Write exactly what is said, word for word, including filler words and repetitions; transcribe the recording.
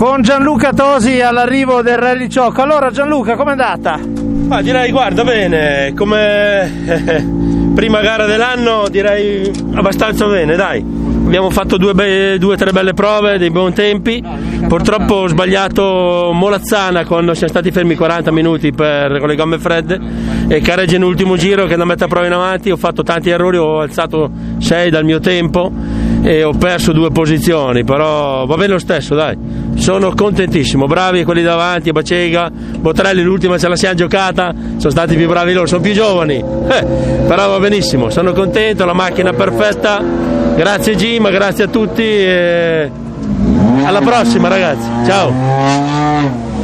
con Gianluca Tosi all'arrivo del Rally Ciocco. Allora Gianluca, com'è andata? Ah, direi, guarda, bene, come prima gara dell'anno direi abbastanza bene, dai. Abbiamo fatto due, be- due tre belle prove, dei buoni tempi. Purtroppo ho sbagliato Molazzana quando siamo stati fermi quaranta minuti per, con le gomme fredde, e Careggia nell'ultimo giro che da mette a prova in avanti. Ho fatto tanti errori, ho alzato sei dal mio tempo e ho perso due posizioni, però va bene lo stesso, dai. Sono contentissimo, bravi quelli davanti, Bacega, Botrelli l'ultima ce la siamo giocata, sono stati più bravi loro, sono più giovani, eh, però va benissimo, sono contento, la macchina perfetta. Grazie Gima, grazie a tutti e alla prossima ragazzi, ciao!